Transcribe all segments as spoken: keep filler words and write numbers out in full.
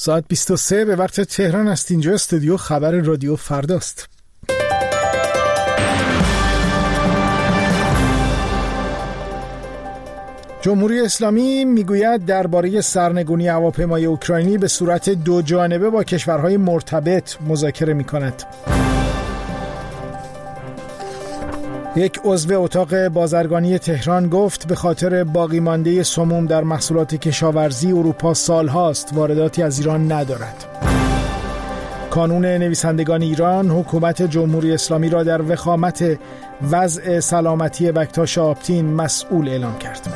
ساعت بیست و سه به وقت تهران است. اینجا استودیو خبر رادیو فرداست. جمهوری اسلامی میگوید درباره سرنگونی هواپیمای اوکراینی به صورت دو جانبه با کشورهای مرتبط مذاکره می‌کند. یک عضو اتاق بازرگانی تهران گفت به خاطر باقی مانده سموم در محصولات کشاورزی اروپا سالهاست وارداتی از ایران ندارد. کانون نویسندگان ایران حکومت جمهوری اسلامی را در وخامت وضع سلامتی بکتاش آپتین مسئول اعلام کرد.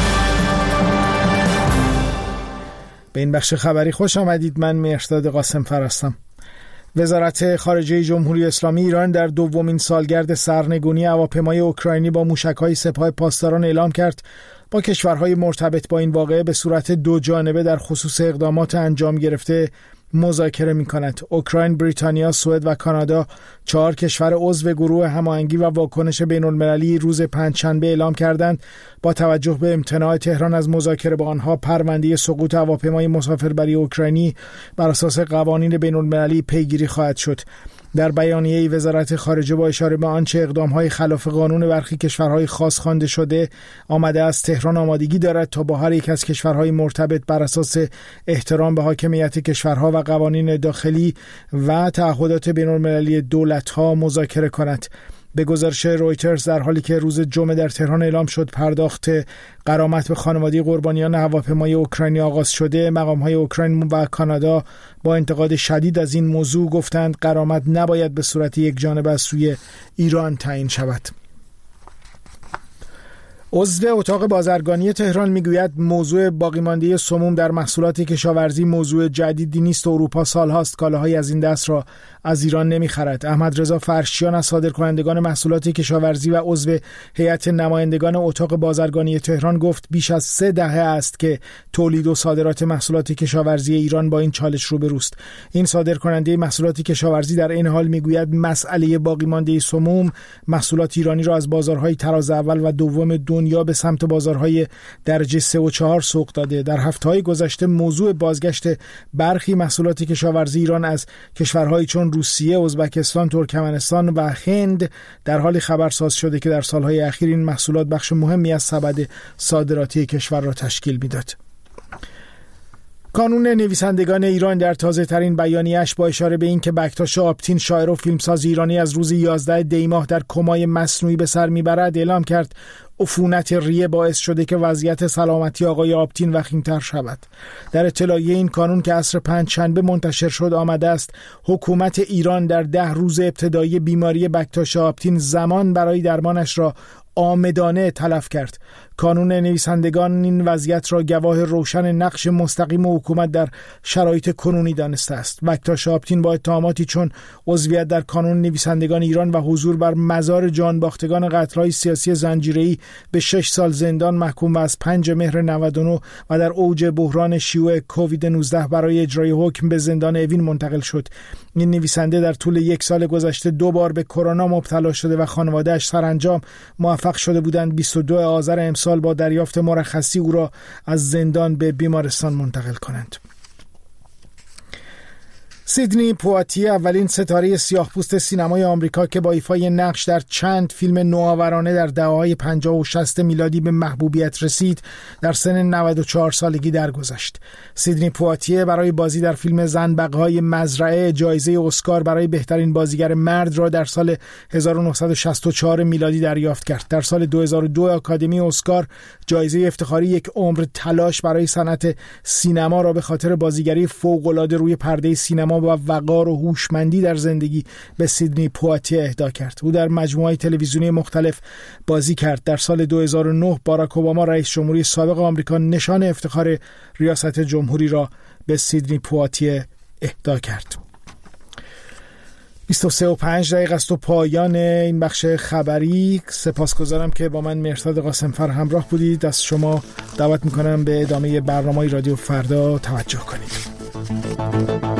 به این بخش خبری خوش آمدید. من مهرداد قاسمفر هستم. وزارت خارجه جمهوری اسلامی ایران در دومین سالگرد سرنگونی هواپیمای اوکراینی با موشک‌های سپاه پاسداران اعلام کرد با کشورهای مرتبط با این واقعه به صورت دو جانبه در خصوص اقدامات انجام گرفته مذاکره می‌کند. اوکراین، بریتانیا، سوئد و کانادا، چهار کشور عضو گروه هماهنگی و واکنش بین‌المللی روز پنجشنبه اعلام کردند با توجه به امتناع تهران از مذاکره با آنها پرونده سقوط هواپیمای مسافربری اوکراینی بر اساس قوانین بین‌المللی پیگیری خواهد شد. در بیانیه وزارت خارجه با اشاره به آنچه اقدام‌های خلاف قانون برخی کشورهای خاص خوانده شده آمده است، تهران آمادگی دارد تا با هر یک از کشورهای مرتبط بر اساس احترام به حاکمیت کشورها و قوانین داخلی و تعهدات بین‌المللی دولت‌ها مذاکره کند. به گزارش رویترز در حالی که روز جمعه در تهران اعلام شد پرداخت غرامت به خانواده قربانیان هواپیمای اوکراینی آغاز شده، مقام‌های اوکراین و کانادا با انتقاد شدید از این موضوع گفتند غرامت نباید به صورت یک جانبه از سوی ایران تعیین شود. عضو اتاق بازرگانی تهران میگوید موضوع باقی مانده سموم در محصولات کشاورزی موضوع جدیدی نیست و اروپا سالهاست کالاهای از این دست را از ایران نمیخرد. احمد رضا فرشیان از صادرکنندگان محصولات کشاورزی و عضو هیئت نمایندگان اتاق بازرگانی تهران گفت بیش از سه دهه است که تولید و صادرات محصولات کشاورزی ایران با این چالش روبروست. این صادرکننده محصولات کشاورزی در این حال میگوید مسئله باقی مانده سموم محصولات ایرانی را از بازارهای تراز اول و دوم دنیا به سمت بازارهای درجه سه و چهار سوق داده. در هفته‌های گذشته موضوع بازگشت برخی محصولات کشاورزی ایران از کشورهایی چون روسیه، ازبکستان، ترکمنستان و هند در حال خبرساز شده که در سالهای اخیر این محصولات بخش مهمی از سبد صادراتی کشور را تشکیل می‌داد. کانون نویسندگان ایران در تازه ترین بیانیه‌اش با اشاره به این که بکتاش آپتین شاعر و فیلمساز ایرانی از روز یازده دی ماه در کمای مصنوعی به سر میبرد اعلام کرد عفونت ریه باعث شده که وضعیت سلامتی آقای آپتین وخیم‌تر شود. در اطلاعیه این کانون که عصر پنجشنبه منتشر شد آمده است حکومت ایران در ده روز ابتدایی بیماری بکتاش آپتین زمان برای درمانش را آمدانه تلف کرد. کانون نویسندگان این وضعیت را گواه روشن نقش مستقیم حکومت در شرایط کنونی دانسته است. بکتاش آپتین با اتهاماتی چون عضویت در کانون نویسندگان ایران و حضور بر مزار جانباختگان قتل‌های سیاسی زنجیره‌ای به شش سال زندان محکوم و از پنج مهر نود و نه و در اوج بحران شیوع کووید نوزده برای اجرای حکم به زندان اوین منتقل شد. این نویسنده در طول یک سال گذشته دو بار به کرونا مبتلا شده و خانواده‌اش سرانجام موفق شده بودند بیست و دوم آذر امسال با دریافت مرخصی او را از زندان به بیمارستان منتقل کنند. سیدنی پواتیه اولین ستاره سیاه‌پوست سینمای آمریکا که با ایفای نقش در چند فیلم نوآورانه در دهه‌های پنجاه و شصت میلادی به محبوبیت رسید، در سن نود و چهار سالگی درگذشت. سیدنی پواتیه برای بازی در فیلم زنبق‌های مزرعه جایزه اسکار برای بهترین بازیگر مرد را در سال هزار و نهصد و شصت و چهار میلادی دریافت کرد. در سال دو هزار و دو آکادمی اسکار جایزه افتخاری یک عمر تلاش برای صنعت سینما را به خاطر بازیگری فوق‌العاده روی پرده سینما و وقار و هوشمندی در زندگی به سیدنی پواتیه اهدا کرد. او در مجموعه تلویزیونی مختلف بازی کرد. در سال دو هزار و نه باراک اوباما رئیس جمهوری سابق آمریکا نشان افتخار ریاست جمهوری را به سیدنی پواتیه اهدا کرد. بیست و سه و پنج دقیقه است و پایان این بخش خبری. سپاسگزارم که با من مهرداد قاسمفر همراه بودید. از شما دعوت میکنم به ادامه برنامه رادیو فردا توجه کنید.